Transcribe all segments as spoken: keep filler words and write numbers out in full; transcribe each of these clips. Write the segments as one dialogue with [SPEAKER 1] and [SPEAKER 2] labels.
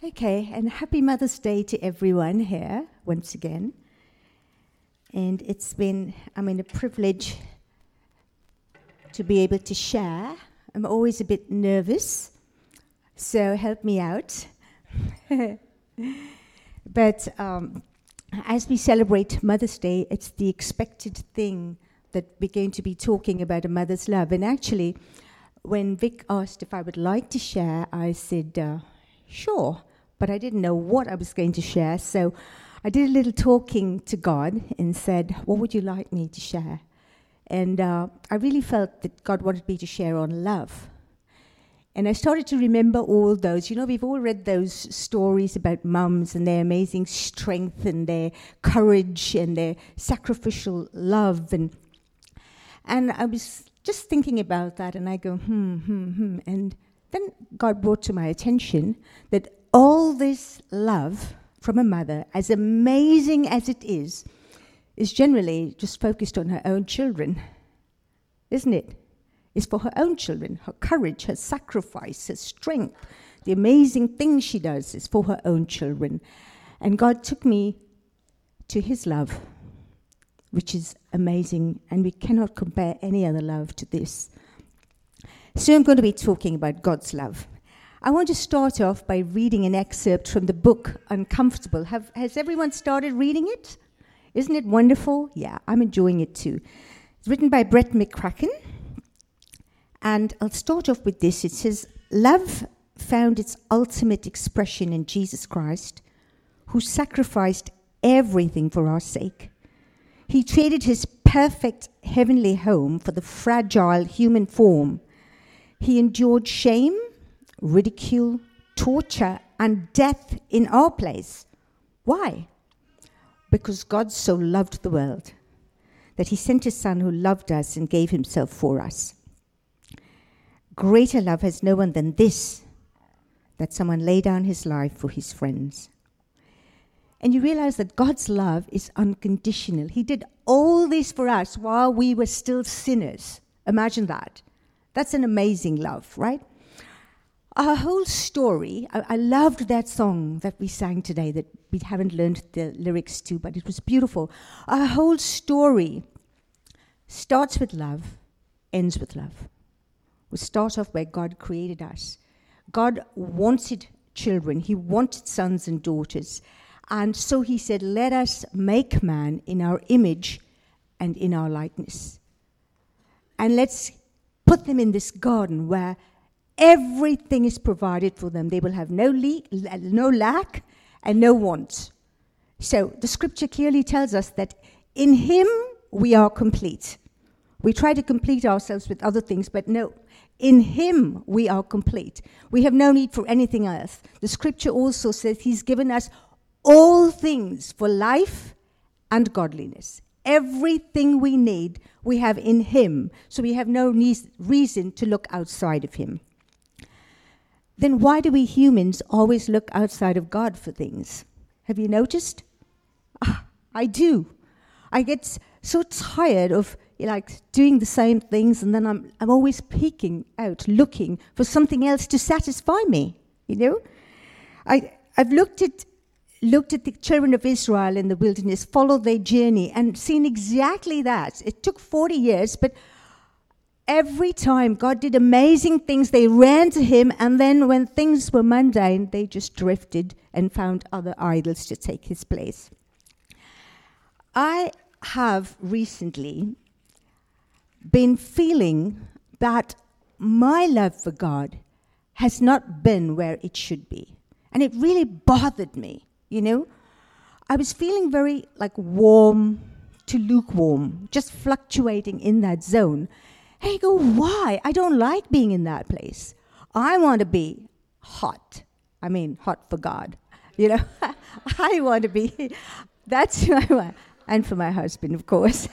[SPEAKER 1] Okay, and happy Mother's Day to everyone here once again. And it's been, I mean, a privilege to be able to share. I'm always a bit nervous, so help me out. But um, as we celebrate Mother's Day, it's the expected thing that we're going to be talking about a mother's love. And actually, when Vic asked if I would like to share, I said, uh, sure. But I didn't know what I was going to share, so I did a little talking to God and said, what would you like me to share? And uh, I really felt that God wanted me to share on love. And I started to remember all those, you know, we've all read those stories about mums and their amazing strength and their courage and their sacrificial love. And and I was just thinking about that, and I go, hmm, hmm, hmm. And then God brought to my attention that all this love from a mother, as amazing as it is, is generally just focused on her own children, isn't it? It's for her own children. Her courage, her sacrifice, her strength, the amazing things she does is for her own children. And God took me to his love, which is amazing, and we cannot compare any other love to this. So I'm going to be talking about God's love. I want to start off by reading an excerpt from the book Uncomfortable. Have, has everyone started reading it? Isn't it wonderful? Yeah, I'm enjoying it too. It's written by Brett McCracken. And I'll start off with this. It says, love found its ultimate expression in Jesus Christ, who sacrificed everything for our sake. He traded his perfect heavenly home for the fragile human form. He endured shame, ridicule, torture, and death in our place. Why? Because God so loved the world that he sent his Son who loved us and gave himself for us. Greater love has no one than this, that someone lay down his life for his friends. And you realize that God's love is unconditional. He did all this for us while we were still sinners. Imagine that. That's an amazing love, right? Our whole story, I, I loved that song that we sang today that we haven't learned the lyrics to, but it was beautiful. Our whole story starts with love, ends with love. We start off where God created us. God wanted children. He wanted sons and daughters. And so he said, let us make man in our image and in our likeness. And let's put them in this garden where everything is provided for them. They will have no, le- no lack and no want. So the scripture clearly tells us that in him we are complete. We try to complete ourselves with other things, but no, in him we are complete. We have no need for anything else. The scripture also says he's given us all things for life and godliness. Everything we need, we have in him. So we have no ne- reason to look outside of him. Then why do we humans always look outside of God for things? Have you noticed? Ah, I do. I get so tired of like doing the same things, and then I'm I'm always peeking out, looking for something else to satisfy me. You know, I I've looked at looked at the children of Israel in the wilderness, followed their journey, and seen exactly that. It took forty years, but every time God did amazing things, they ran to him, and then when things were mundane, they just drifted and found other idols to take his place. I have recently been feeling that my love for God has not been where it should be. And it really bothered me, you know. I was feeling very like warm to lukewarm, just fluctuating in that zone. And I go, why? I don't like being in that place. I want to be hot. I mean, hot for God. You know, I want to be, that's who I want. And for my husband, of course.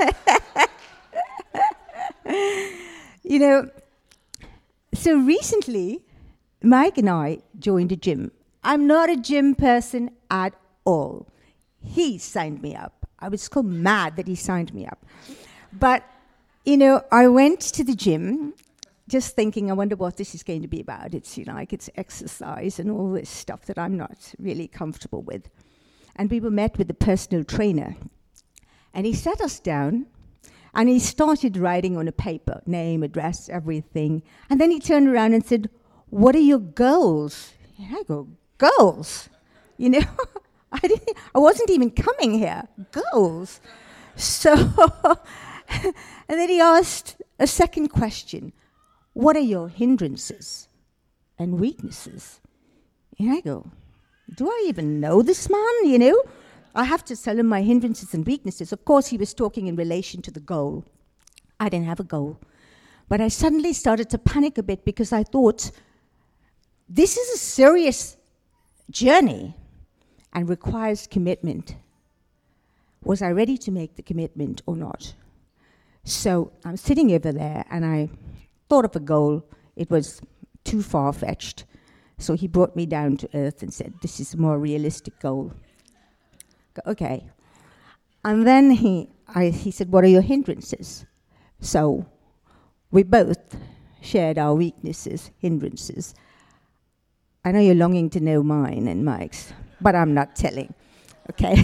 [SPEAKER 1] You know, so recently, Mike and I joined a gym. I'm not a gym person at all. He signed me up. I was so mad that he signed me up. But, you know, I went to the gym just thinking, I wonder what this is going to be about. It's, you know, like it's exercise and all this stuff that I'm not really comfortable with. And we were met with a personal trainer. And he sat us down, and he started writing on a paper, name, address, everything. And then he turned around and said, what are your goals? And I go, goals? You know, I didn't, I wasn't even coming here. Goals. So, and then he asked a second question. What are your hindrances and weaknesses? And I go, do I even know this man, you know? I have to tell him my hindrances and weaknesses. Of course, he was talking in relation to the goal. I didn't have a goal. But I suddenly started to panic a bit because I thought, this is a serious journey and requires commitment. Was I ready to make the commitment or not? So I'm sitting over there, and I thought of a goal. It was too far-fetched. So he brought me down to earth and said, this is a more realistic goal. Okay. And then he, I, he said, what are your hindrances? So we both shared our weaknesses, hindrances. I know you're longing to know mine and Mike's, but I'm not telling. Okay.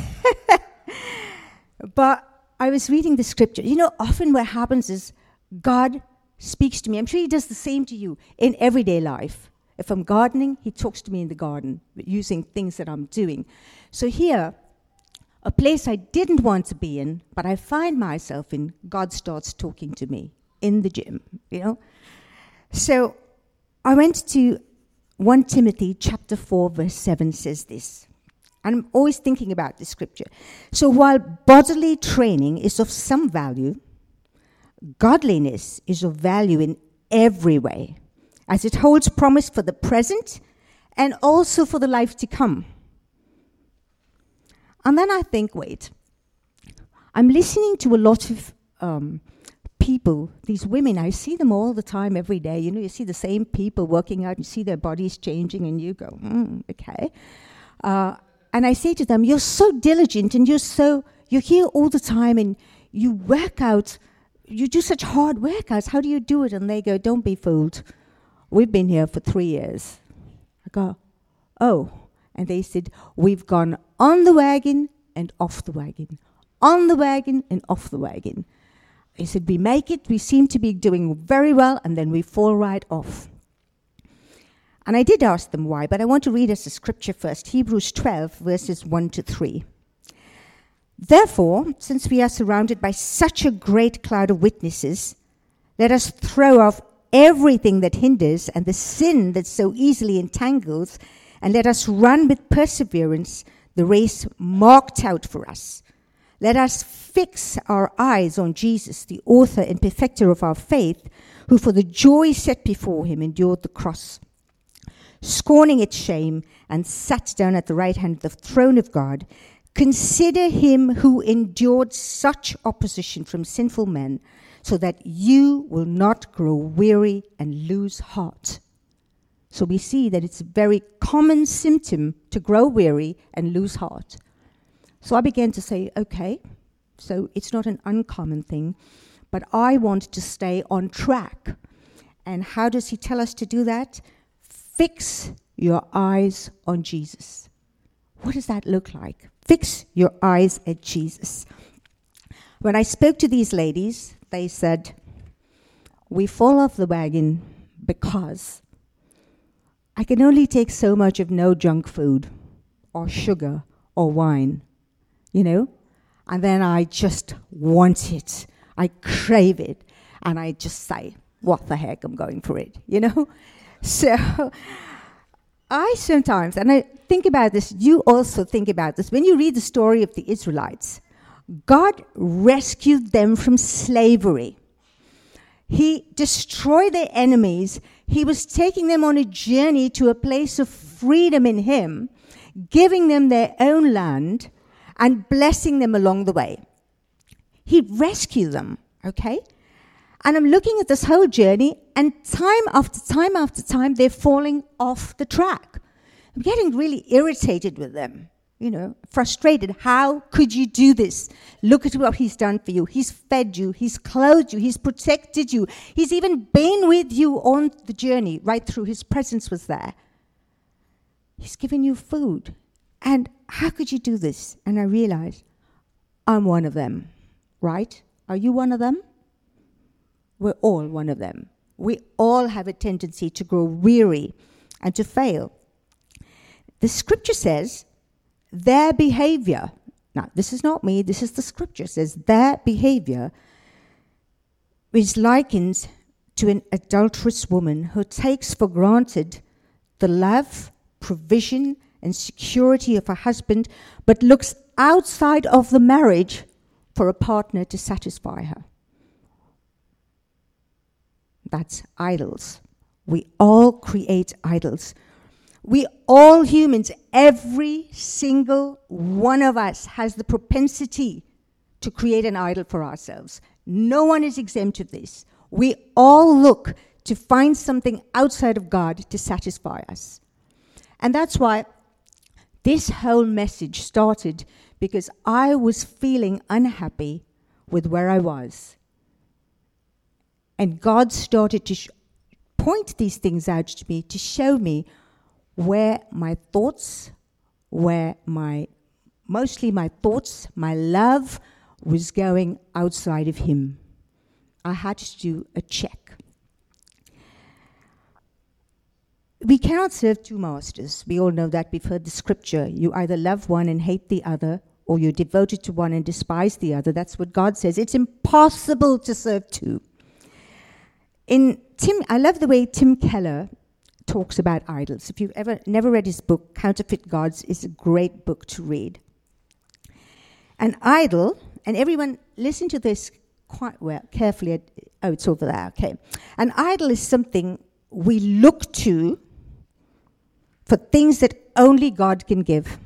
[SPEAKER 1] But I was reading the scripture. You know, often what happens is God speaks to me. I'm sure he does the same to you in everyday life. If I'm gardening, he talks to me in the garden using things that I'm doing. So here, a place I didn't want to be in, but I find myself in, God starts talking to me in the gym, you know. So I went to First Timothy chapter four, verse seven says this. And I'm always thinking about this scripture. So while bodily training is of some value, godliness is of value in every way, as it holds promise for the present and also for the life to come. And then I think, wait, I'm listening to a lot of um, people, these women, I see them all the time, every day. You know, you see the same people working out, you see their bodies changing, and you go, mm, okay. Uh, and I say to them, you're so diligent, and you're so, you're here all the time, and you work out, you do such hard workouts. How do you do it? And they go, don't be fooled. We've been here for three years. I go, oh. And they said, we've gone on the wagon and off the wagon, on the wagon and off the wagon. He said, we make it, we seem to be doing very well, and then we fall right off. And I did ask them why, but I want to read us a scripture first, Hebrews twelve, verses one to three. Therefore, since we are surrounded by such a great cloud of witnesses, let us throw off everything that hinders and the sin that so easily entangles, and let us run with perseverance the race marked out for us. Let us fix our eyes on Jesus, the author and perfecter of our faith, who for the joy set before him endured the cross, scorning its shame, and sat down at the right hand of the throne of God. Consider him who endured such opposition from sinful men, so that you will not grow weary and lose heart. So we see that it's a very common symptom to grow weary and lose heart. So I began to say, okay, so it's not an uncommon thing, but I want to stay on track. And how does he tell us to do that? Fix your eyes on Jesus. What does that look like? Fix your eyes at Jesus. When I spoke to these ladies, they said, we fall off the wagon because I can only take so much of no junk food or sugar or wine, you know? And then I just want it. I crave it. And I just say, what the heck, I'm going for it, you know? So I sometimes, and I think about this, you also think about this, when you read the story of the Israelites, God rescued them from slavery. He destroyed their enemies. He was taking them on a journey to a place of freedom in him, giving them their own land and blessing them along the way. He rescued them, okay? And I'm looking at this whole journey, and time after time after time, they're falling off the track. I'm getting really irritated with them. you know, frustrated. How could you do this? Look at what he's done for you. He's fed you. He's clothed you. He's protected you. He's even been with you on the journey right through. His presence was there. He's given you food. And how could you do this? And I realized I'm one of them, right? Are you one of them? We're all one of them. We all have a tendency to grow weary and to fail. The scripture says their behavior, now this is not me, this is the scripture, says their behavior is likened to an adulterous woman who takes for granted the love, provision, and security of her husband, but looks outside of the marriage for a partner to satisfy her. That's idols. We all create idols. We all humans, every single one of us has the propensity to create an idol for ourselves. No one is exempt of this. We all look to find something outside of God to satisfy us. And that's why this whole message started, because I was feeling unhappy with where I was. And God started to sh- point these things out to me, to show me where my thoughts, where my, mostly my thoughts, my love was going outside of Him. I had to do a check. We cannot serve two masters. We all know that. We've heard the scripture. You either love one and hate the other, or you're devoted to one and despise the other. That's what God says. It's impossible to serve two. In Tim, I love the way Tim Keller talks about idols. If you've ever never read his book, Counterfeit Gods, is a great book to read. An idol, and everyone listen to this quite well, carefully. Oh, it's over there, okay. An idol is something we look to for things that only God can give.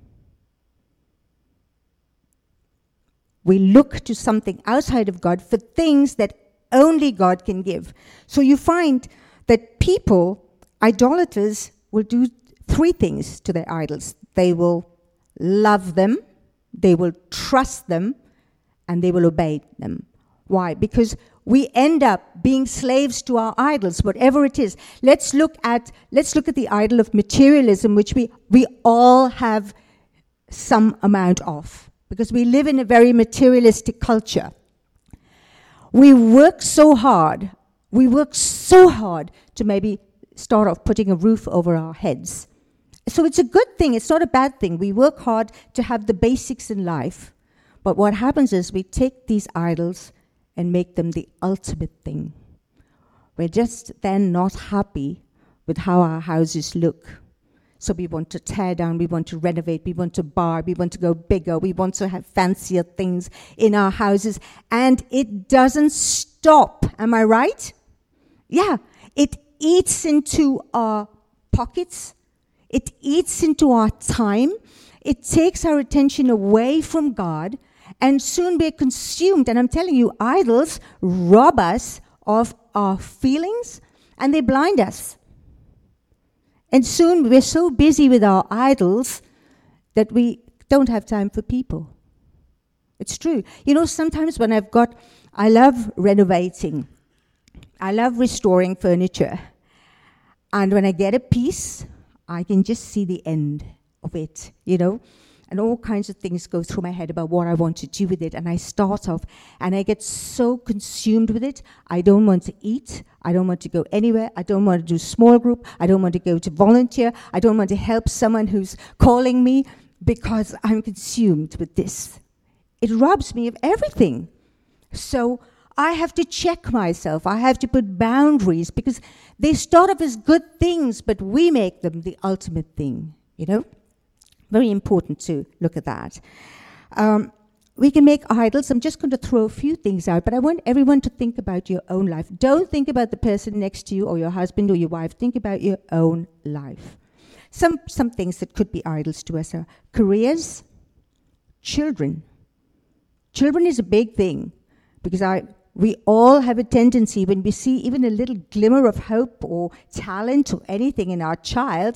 [SPEAKER 1] We look to something outside of God for things that only God can give. So you find that people, idolaters, will do three things to their idols. They will love them, they will trust them, and they will obey them. Why? Because we end up being slaves to our idols, whatever it is. Let's look at let's look at the idol of materialism, which we, we all have some amount of, because we live in a very materialistic culture. We work so hard, we work so hard to maybe start off putting a roof over our heads. So it's a good thing, it's not a bad thing. We work hard to have the basics in life. But what happens is we take these idols and make them the ultimate thing. We're just then not happy with how our houses look. So we want to tear down, we want to renovate, we want to bar, we want to go bigger, we want to have fancier things in our houses. And it doesn't stop. Am I right? Yeah. It eats into our pockets. It eats into our time. It takes our attention away from God. And soon we're consumed. And I'm telling you, idols rob us of our feelings and they blind us. And soon we're so busy with our idols that we don't have time for people. It's true. You know, sometimes when I've got, I love renovating. I love restoring furniture. And when I get a piece, I can just see the end of it, you know. And all kinds of things go through my head about what I want to do with it. And I start off, and I get so consumed with it. I don't want to eat. I don't want to go anywhere. I don't want to do small group. I don't want to go to volunteer. I don't want to help someone who's calling me because I'm consumed with this. It robs me of everything. So I have to check myself. I have to put boundaries because they start off as good things, but we make them the ultimate thing, you know? Very important to look at that. Um, we can make idols. I'm just going to throw a few things out, but I want everyone to think about your own life. Don't think about the person next to you or your husband or your wife. Think about your own life. Some, some things that could be idols to us are careers, children. Children is a big thing because I, we all have a tendency when we see even a little glimmer of hope or talent or anything in our child,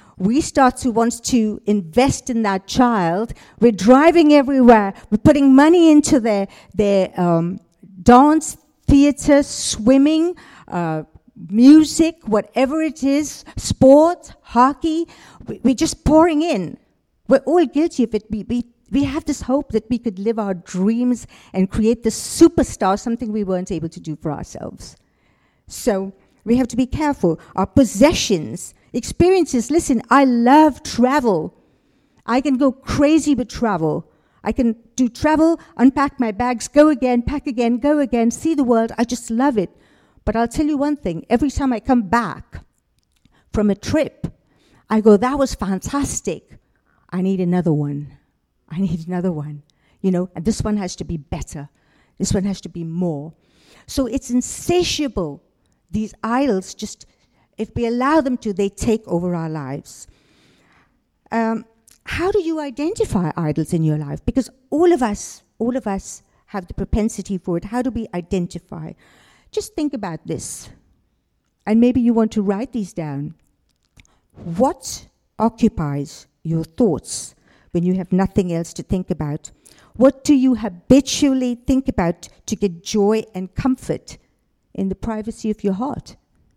[SPEAKER 1] we start to want to invest in that child. We're driving everywhere. We're putting money into their, their um, dance, theater, swimming, uh, music, whatever it is, sport, hockey. We, we're just pouring in. We're all guilty of it. We, we, we have this hope that we could live our dreams and create this superstar, something we weren't able to do for ourselves. So we have to be careful. Our possessions, experiences. Listen, I love travel. I can go crazy with travel. I can do travel, unpack my bags, go again, pack again, go again, see the world. I just love it. But I'll tell you one thing. Every time I come back from a trip, I go, that was fantastic. I need another one. I need another one. You know, and this one has to be better. This one has to be more. So it's insatiable. These idols just, if we allow them to, they take over our lives. Um, how do you identify idols in your life? Because all of us, all of us have the propensity for it. How do we identify? Just think about this. And maybe you want to write these down. What occupies your thoughts when you have nothing else to think about? What do you habitually think about to get joy and comfort in the privacy of your heart?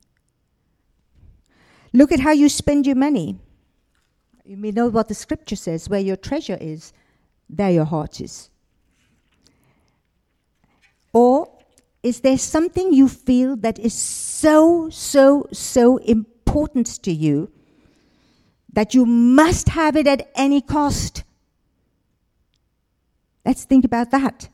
[SPEAKER 1] Look at how you spend your money. You may know what the scripture says, where your treasure is, there your heart is. Or is there something you feel that is so, so, so important to you that you must have it at any cost? Let's think about that.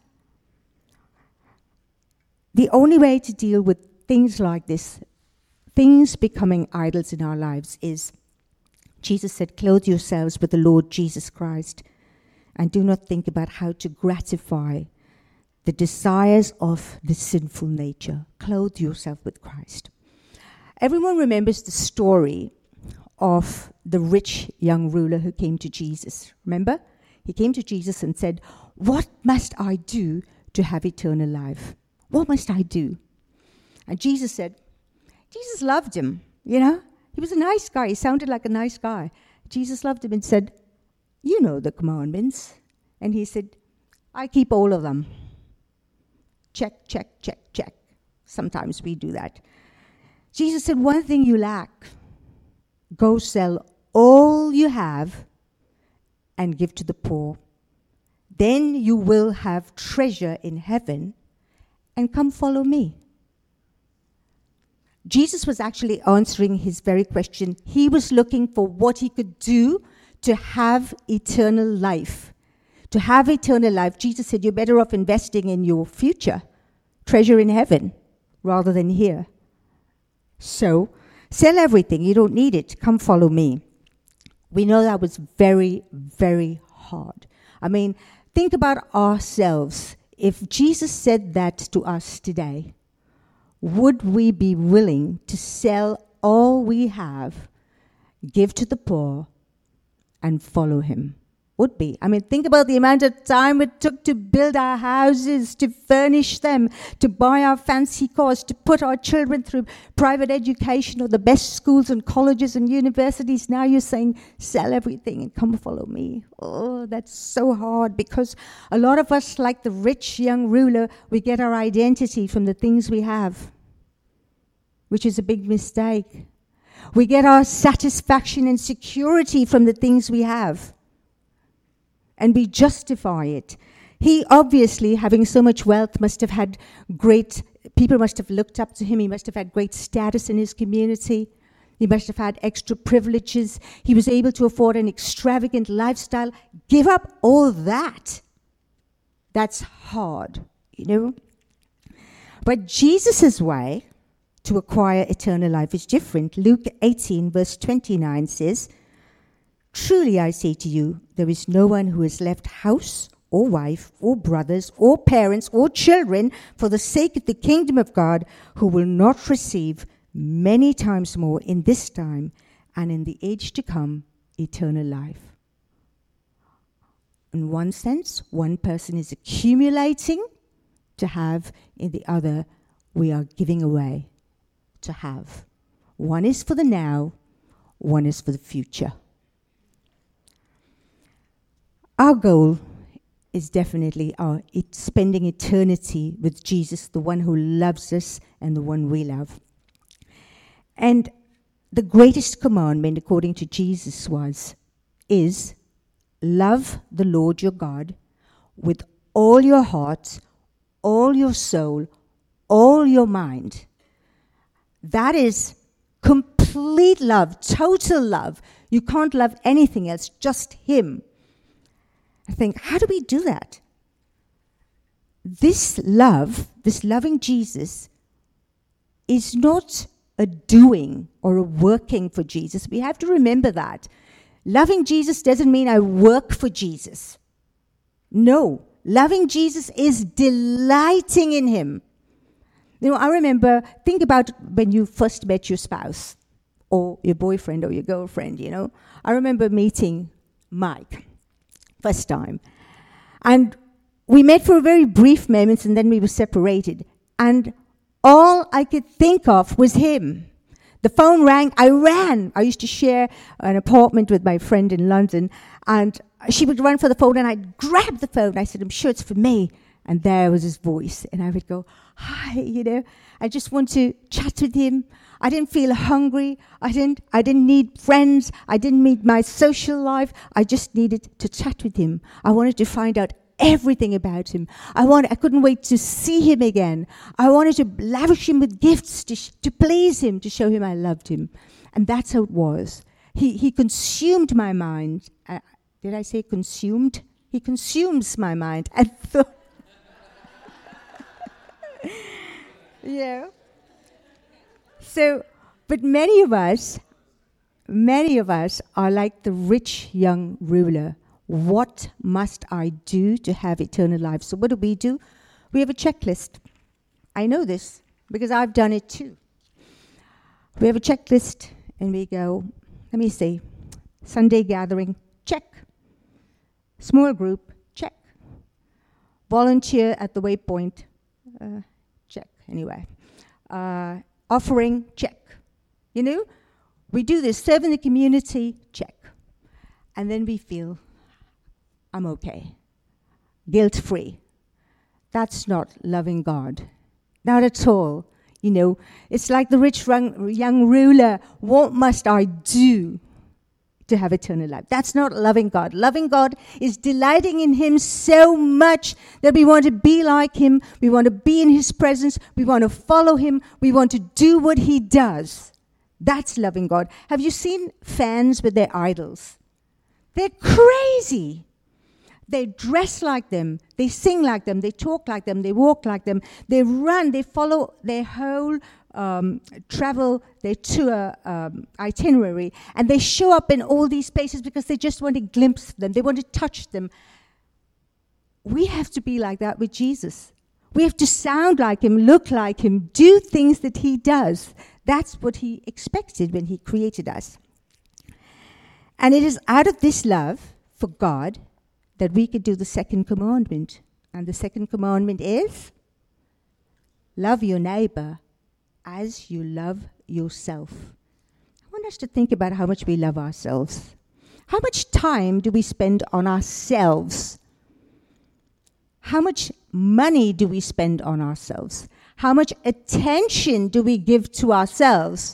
[SPEAKER 1] The only way to deal with things like this, things becoming idols in our lives, is Jesus said, clothe yourselves with the Lord Jesus Christ and do not think about how to gratify the desires of the sinful nature. Clothe yourself with Christ. Everyone remembers the story of the rich young ruler who came to Jesus. Remember? He came to Jesus and said, what must I do to have eternal life? What must I do? And Jesus said, Jesus loved him, you know. He was a nice guy. He sounded like a nice guy. Jesus loved him and said, you know the commandments. And he said, I keep all of them. Check, check, check, check. Sometimes we do that. Jesus said, one thing you lack. Go sell all you have and give to the poor. Then you will have treasure in heaven, and come follow me. Jesus was actually answering his very question. He was looking for what he could do to have eternal life. To have eternal life, Jesus said, you're better off investing in your future, treasure in heaven, rather than here. So, sell everything. You don't need it. Come follow me. We know that was very, very hard. I mean, think about ourselves. If Jesus said that to us today, would we be willing to sell all we have, give to the poor, and follow him? Would be. I mean, think about the amount of time it took to build our houses, to furnish them, to buy our fancy cars, to put our children through private education or the best schools and colleges and universities. Now you're saying, sell everything and come follow me. Oh, that's so hard, because a lot of us, like the rich young ruler, we get our identity from the things we have, which is a big mistake. We get our satisfaction and security from the things we have, and we justify it. He obviously, having so much wealth, must have had great, people must have looked up to him. He must have had great status in his community. He must have had extra privileges. He was able to afford an extravagant lifestyle. Give up all that. That's hard, you know. But Jesus' way to acquire eternal life is different. Luke eighteen, verse twenty-nine says, truly I say to you, there is no one who has left house or wife or brothers or parents or children for the sake of the kingdom of God who will not receive many times more in this time and in the age to come eternal life. In one sense, one person is accumulating to have, in the other, we are giving away to have. One is for the now, one is for the future. our goal is definitely our it, spending eternity with Jesus, the one who loves us and the one we love. And the greatest commandment, according to Jesus, was, is love the Lord your God with all your heart, all your soul, all your mind. That is complete love, total love. You can't love anything else, just Him. I think, how do we do that? This love, this loving Jesus, is not a doing or a working for Jesus. We have to remember that. Loving Jesus doesn't mean I work for Jesus. No, loving Jesus is delighting in Him. You know, I remember, think about when you first met your spouse or your boyfriend or your girlfriend, you know. I remember meeting Mike, first time. And we met for a very brief moment and then we were separated. And all I could think of was him. The phone rang, I ran. I used to share an apartment with my friend in London, and she would run for the phone, and I'd grab the phone. I said, I'm sure it's for me. And there was his voice, and I would go, hi, you know. I just want to chat with him. I didn't feel hungry. I didn't, I didn't need friends. I didn't need my social life. I just needed to chat with him. I wanted to find out everything about him. I wanted, I couldn't wait to see him again. I wanted to lavish him with gifts to, sh- to please him, to show him I loved him. And that's how it was. He, he consumed my mind. Uh, did I say consumed? He consumes my mind. And th- yeah. So, but many of us, many of us are like the rich young ruler. What must I do to have eternal life? So what do we do? We have a checklist. I know this because I've done it too. We have a checklist and we go, let me see, Sunday gathering, check. Small group, check. Volunteer at the waypoint, uh, check anyway. Uh, offering, check. You know, we do this, serve in the community, check. And then we feel, I'm okay. Guilt-free. That's not loving God. Not at all. You know, it's like the rich young ruler. What must I do to have eternal life? That's not loving God. Loving God is delighting in Him so much that we want to be like Him. We want to be in His presence. We want to follow Him. We want to do what He does. That's loving God. Have you seen fans with their idols? They're crazy. They dress like them, they sing like them, they talk like them, they walk like them, they run, they follow their whole um, travel, their tour um, itinerary, and they show up in all these places because they just want to glimpse them, they want to touch them. We have to be like that with Jesus. We have to sound like Him, look like Him, do things that He does. That's what He expected when He created us. And it is out of this love for God that we could do the second commandment. And the second commandment is, love your neighbor as you love yourself. I want us to think about how much we love ourselves. How much time do we spend on ourselves? How much money do we spend on ourselves? How much attention do we give to ourselves?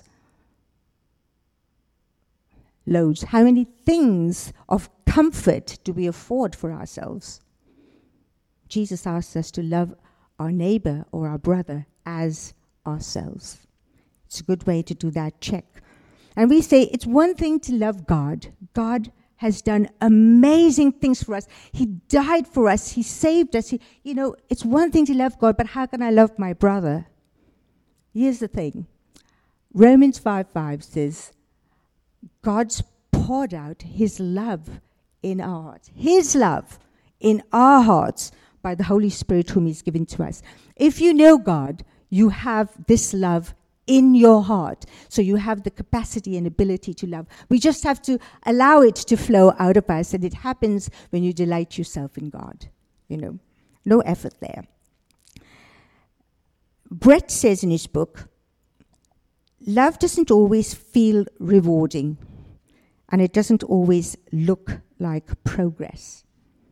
[SPEAKER 1] Loads. How many things of comfort do we afford for ourselves? Jesus asks us to love our neighbor or our brother as ourselves. It's a good way to do that check. And we say it's one thing to love God. God has done amazing things for us. He died for us. He saved us. He, you know, it's one thing to love God, but how can I love my brother? Here's the thing. Romans five five says, God's poured out His love in our hearts. His love in our hearts by the Holy Spirit whom He's given to us. If you know God, you have this love in your heart. So you have the capacity and ability to love. We just have to allow it to flow out of us, and it happens when you delight yourself in God. You know, no effort there. Brett says in his book, love doesn't always feel rewarding, and it doesn't always look like progress.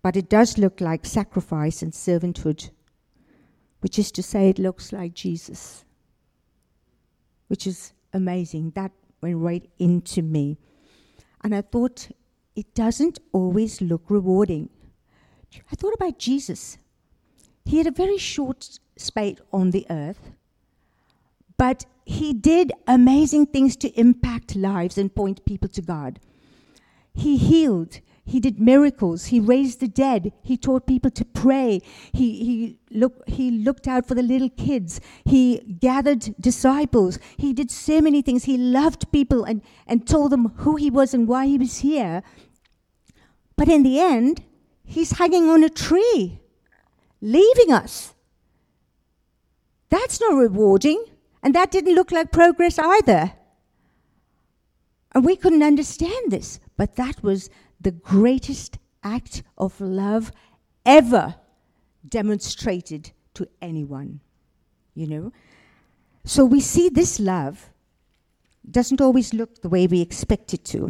[SPEAKER 1] but it does look like sacrifice and servanthood, which is to say it looks like Jesus, which is amazing. That went right into me. And I thought, it doesn't always look rewarding. I thought about Jesus. He had a very short spate on the earth, but he did amazing things to impact lives and point people to God. He healed. He did miracles. He raised the dead. He taught people to pray. He, he, look, he looked out for the little kids. He gathered disciples. He did so many things. He loved people and, and told them who he was and why he was here. But in the end, he's hanging on a tree, leaving us. That's not rewarding. And that didn't look like progress either. And we couldn't understand this. But that was the greatest act of love ever demonstrated to anyone, you know. So we see this love doesn't always look the way we expect it to.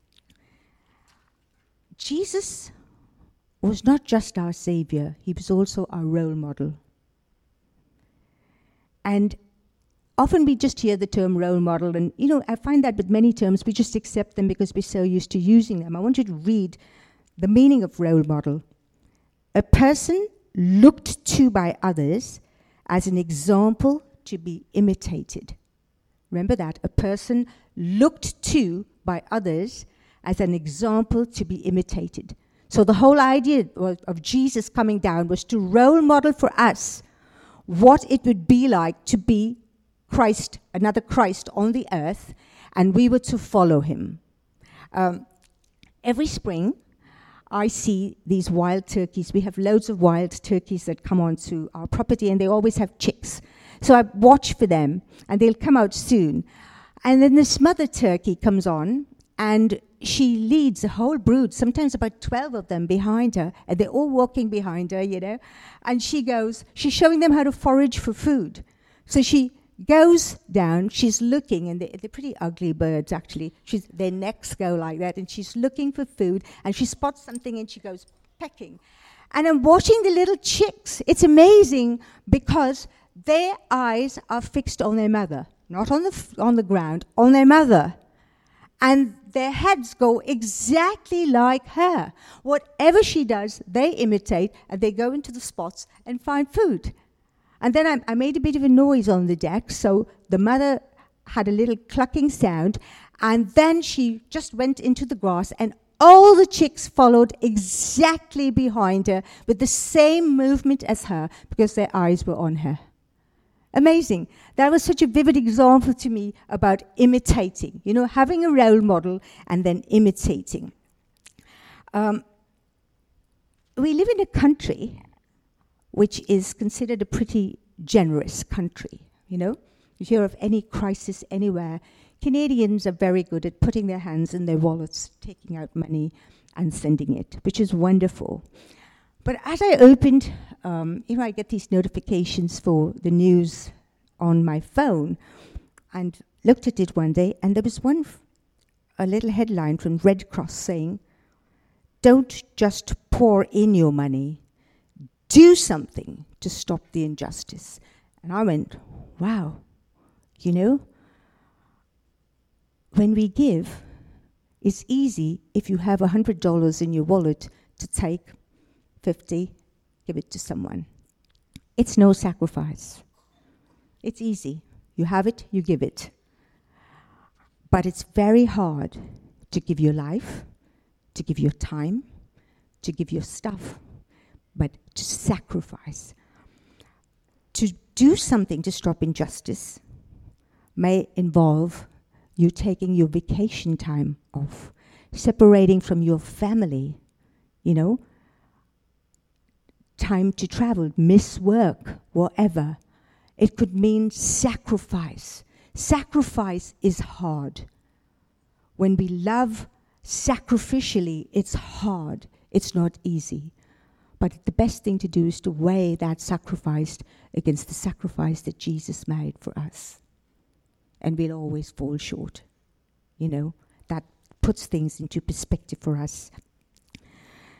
[SPEAKER 1] Jesus was not just our Savior, he was also our role model. And often we just hear the term role model, and you know, I find that with many terms, we just accept them because we're so used to using them. I want you to read the meaning of role model. A person looked to by others as an example to be imitated. Remember that. A person looked to by others as an example to be imitated. So the whole idea of, of Jesus coming down was to role model for us what it would be like to be Christ, another Christ on the earth, and we were to follow him. Um, every spring, I see these wild turkeys. We have loads of wild turkeys that come onto our property, and they always have chicks. So I watch for them, and they'll come out soon. And then this mother turkey comes on, and she leads a whole brood, sometimes about twelve of them behind her, and they're all walking behind her, you know. And she goes, she's showing them how to forage for food. So she goes down, she's looking, and they, they're pretty ugly birds, actually. She's, their necks go like that, and she's looking for food, and she spots something, and she goes pecking. And I'm watching the little chicks. It's amazing because their eyes are fixed on their mother, not on the f- on the ground, on their mother. And their heads go exactly like her. Whatever she does, they imitate, and they go into the spots and find food. And then I, I made a bit of a noise on the deck, so the mother had a little clucking sound, and then she just went into the grass, and all the chicks followed exactly behind her with the same movement as her, because their eyes were on her. Amazing. That was such a vivid example to me about imitating, you know, having a role model and then imitating. Um, we live in a country which is considered a pretty generous country, you know. You hear of any crisis anywhere, Canadians are very good at putting their hands in their wallets, taking out money and sending it, which is wonderful. But as I opened, um, you know, I get these notifications for the news on my phone, and looked at it one day, and there was one, f- a little headline from Red Cross saying, "Don't just pour in your money, do something to stop the injustice." And I went, wow, you know, when we give, it's easy if you have one hundred dollars in your wallet to take fifty, give it to someone. It's no sacrifice. It's easy. You have it, you give it. But it's very hard to give your life, to give your time, to give your stuff, but to sacrifice. To do something to stop injustice may involve you taking your vacation time off, separating from your family, you know, time to travel, miss work, whatever. It could mean sacrifice. Sacrifice is hard. When we love sacrificially, it's hard. It's not easy. But the best thing to do is to weigh that sacrifice against the sacrifice that Jesus made for us. And we'll always fall short. You know, that puts things into perspective for us.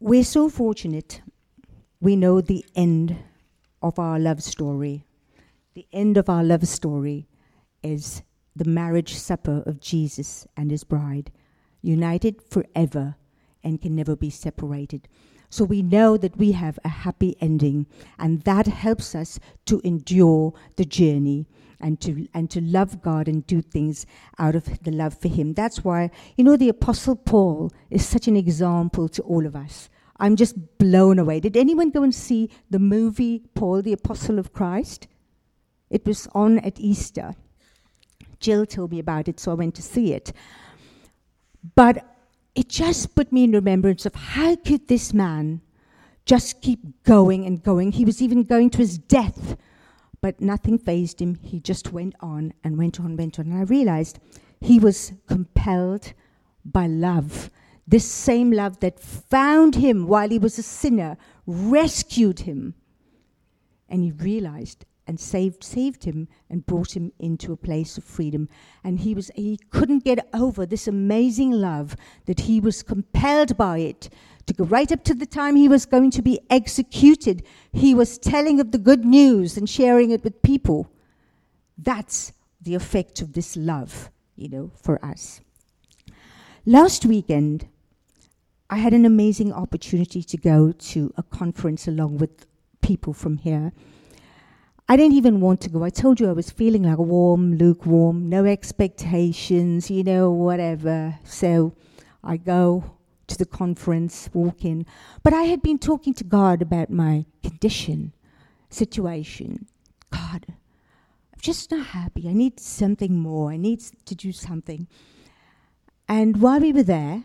[SPEAKER 1] We're so fortunate. We know the end of our love story. The end of our love story is the marriage supper of Jesus and his bride, united forever and can never be separated. So we know that we have a happy ending, and that helps us to endure the journey and to and to love God and do things out of the love for him. That's why, you know, the Apostle Paul is such an example to all of us. I'm just blown away. Did anyone go and see the movie Paul, the Apostle of Christ? It was on at Easter. Jill told me about it, so I went to see it. But it just put me in remembrance of how could this man just keep going and going. He was even going to his death, but nothing fazed him. He just went on and went on, went on. And I realized he was compelled by love. This same love that found him while he was a sinner, rescued him. And he realized and saved saved him and brought him into a place of freedom. And he was he couldn't get over this amazing love, that he was compelled by it to go right up to the time he was going to be executed. He was telling of the good news and sharing it with people. That's the effect of this love, you know, for us. Last weekend, I had an amazing opportunity to go to a conference along with people from here. I didn't even want to go. I told you I was feeling like warm, lukewarm, no expectations, you know, whatever. So I go to the conference, walk in. But I had been talking to God about my condition, situation. God, I'm just not happy. I need something more. I need to do something. And while we were there,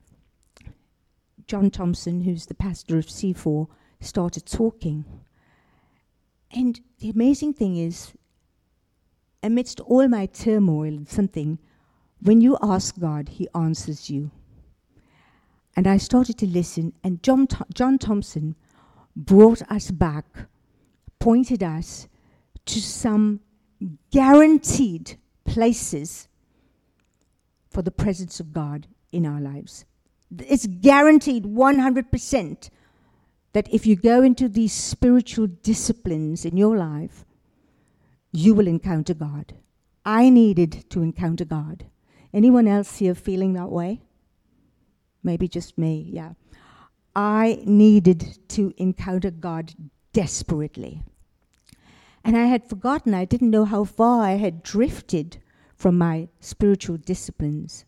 [SPEAKER 1] John Thompson, who's the pastor of C four, started talking. And the amazing thing is, amidst all my turmoil and something, when you ask God, he answers you. And I started to listen, and John, Th- John Thompson brought us back, pointed us to some guaranteed places for the presence of God in our lives. It's guaranteed one hundred percent that if you go into these spiritual disciplines in your life, you will encounter God. I needed to encounter God. Anyone else here feeling that way? Maybe just me, yeah. I needed to encounter God desperately. And I had forgotten, I didn't know how far I had drifted from my spiritual disciplines.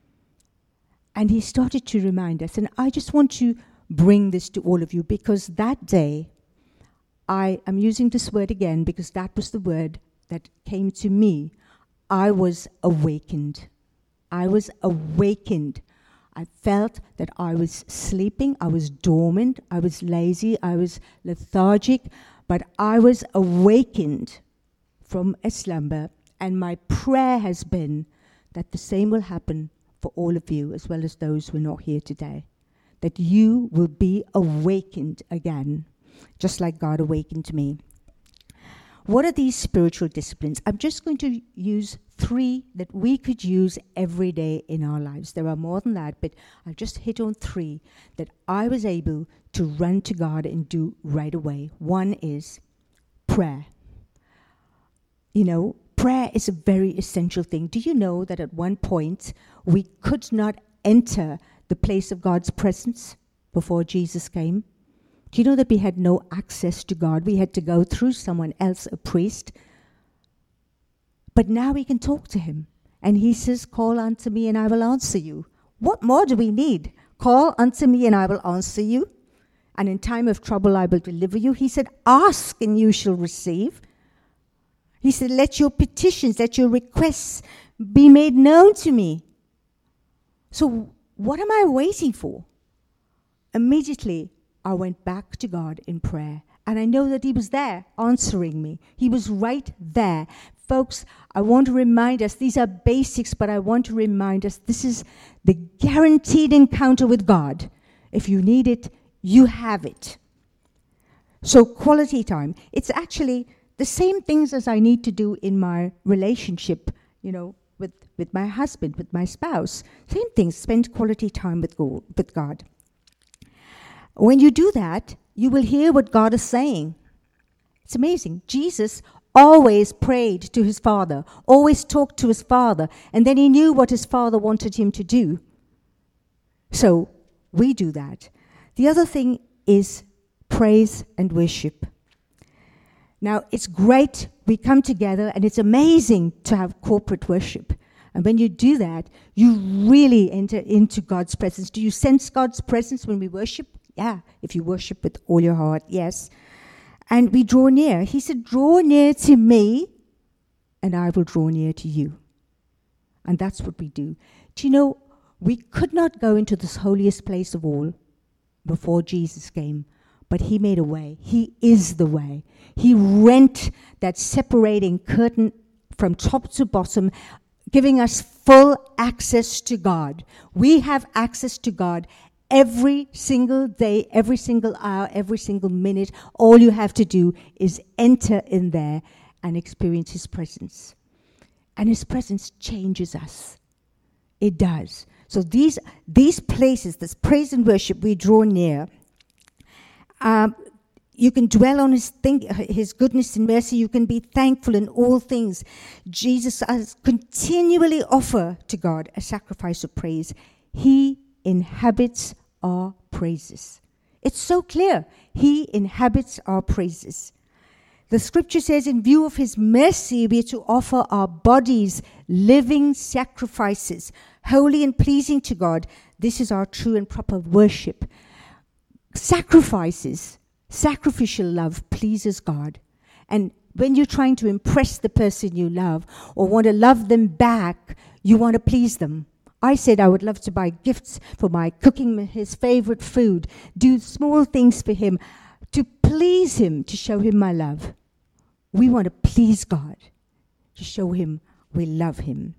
[SPEAKER 1] And he started to remind us, and I just want to bring this to all of you, because that day, I am using this word again because that was the word that came to me. I was awakened. I was awakened. I felt that I was sleeping, I was dormant, I was lazy, I was lethargic, but I was awakened from a slumber, and my prayer has been that the same will happen for all of you, as well as those who are not here today. That you will be awakened again, just like God awakened me. What are these spiritual disciplines? I'm just going to use three that we could use every day in our lives. There are more than that, but I've just hit on three that I was able to run to God and do right away. One is prayer. You know, prayer is a very essential thing. Do you know that at one point we could not enter the place of God's presence before Jesus came? Do you know that we had no access to God? We had to go through someone else, a priest. But now we can talk to him. And he says, call unto me and I will answer you. What more do we need? Call unto me and I will answer you. And in time of trouble I will deliver you. He said, ask and you shall receive. He said, let your petitions, let your requests be made known to me. So what am I waiting for? Immediately, I went back to God in prayer. And I know that he was there answering me. He was right there. Folks, I want to remind us, these are basics, but I want to remind us this is the guaranteed encounter with God. If you need it, you have it. So quality time. It's actually the same things as I need to do in my relationship, you know, with, with my husband, with my spouse. Same things, spend quality time with God. With God. when you do that, you will hear what God is saying. It's amazing. Jesus always prayed to his Father, always talked to his Father, and then he knew what his Father wanted him to do. So we do that. The other thing is praise and worship. Now, it's great we come together, and it's amazing to have corporate worship. And when you do that, you really enter into God's presence. Do you sense God's presence when we worship? Yeah, if you worship with all your heart, yes. And we draw near. He said, draw near to me, and I will draw near to you. And that's what we do. Do you know, we could not go into this holiest place of all before Jesus came, but he made a way. He is the way. He rent that separating curtain from top to bottom, giving us full access to God. We have access to God every single day, every single hour, every single minute. All you have to do is enter in there and experience his presence. And his presence changes us. It does. So these these places, this praise and worship, we draw near. Um, you can dwell on his thing, his goodness and mercy. You can be thankful in all things. Jesus has continually offer to God a sacrifice of praise. He inhabits our praises. It's so clear. He inhabits our praises. The scripture says, in view of his mercy, we are to offer our bodies living sacrifices, holy and pleasing to God. This is our true and proper worship. Sacrifices, sacrificial love pleases God. And when you're trying to impress the person you love or want to love them back, you want to please them. I said I would love to buy gifts for my cooking his favorite food, do small things for him, to please him, to show him my love. We want to please God, to show him we love him.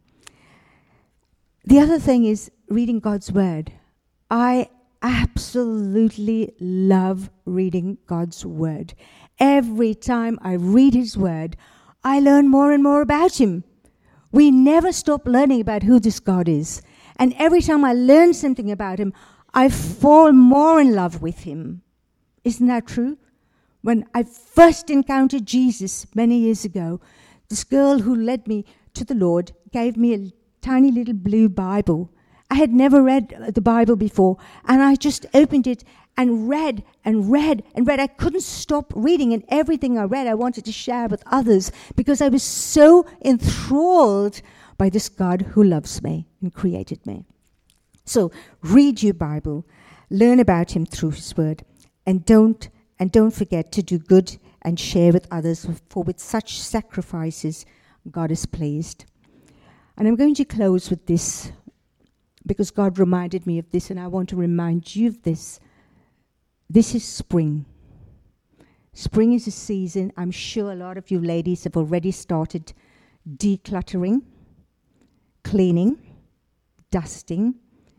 [SPEAKER 1] The other thing is reading God's word. I absolutely love reading God's word. Every time I read his word, I learn more and more about him. We never stop learning about who this God is. And every time I learn something about him, I fall more in love with him. Isn't that true? When I first encountered Jesus many years ago, this girl who led me to the Lord gave me a tiny little blue Bible. I had never read the Bible before, and I just opened it and read and read and read. I couldn't stop reading, and everything I read I wanted to share with others because I was so enthralled by this God who loves me and created me. So read your Bible, learn about him through his word, and don't and don't forget to do good and share with others, for with such sacrifices God is pleased. And I'm going to close with this, because God reminded me of this, and I want to remind you of this. This is spring. Spring is a season. I'm sure a lot of you ladies have already started decluttering, cleaning, dusting.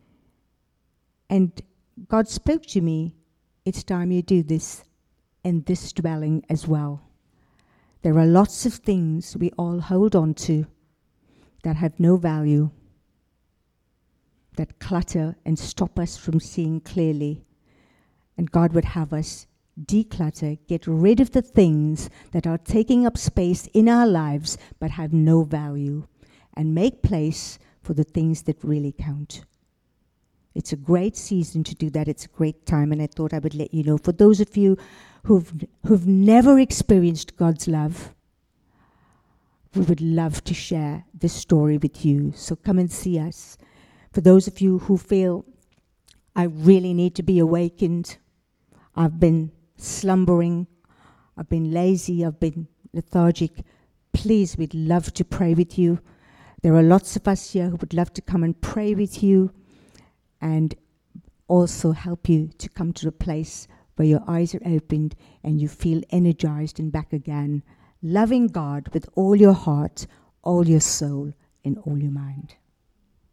[SPEAKER 1] And God spoke to me, it's time you do this in this dwelling as well. There are lots of things we all hold on to that have no value, that clutter and stop us from seeing clearly. And God would have us declutter, get rid of the things that are taking up space in our lives but have no value, and make place for the things that really count. It's a great season to do that. It's a great time, and I thought I would let you know. For those of you who've who've never experienced God's love, we would love to share this story with you. So come and see us. For those of you who feel, I really need to be awakened, I've been slumbering, I've been lazy, I've been lethargic, please, we'd love to pray with you. There are lots of us here who would love to come and pray with you and also help you to come to a place where your eyes are opened and you feel energized and back again, loving God with all your heart, all your soul, and all your mind.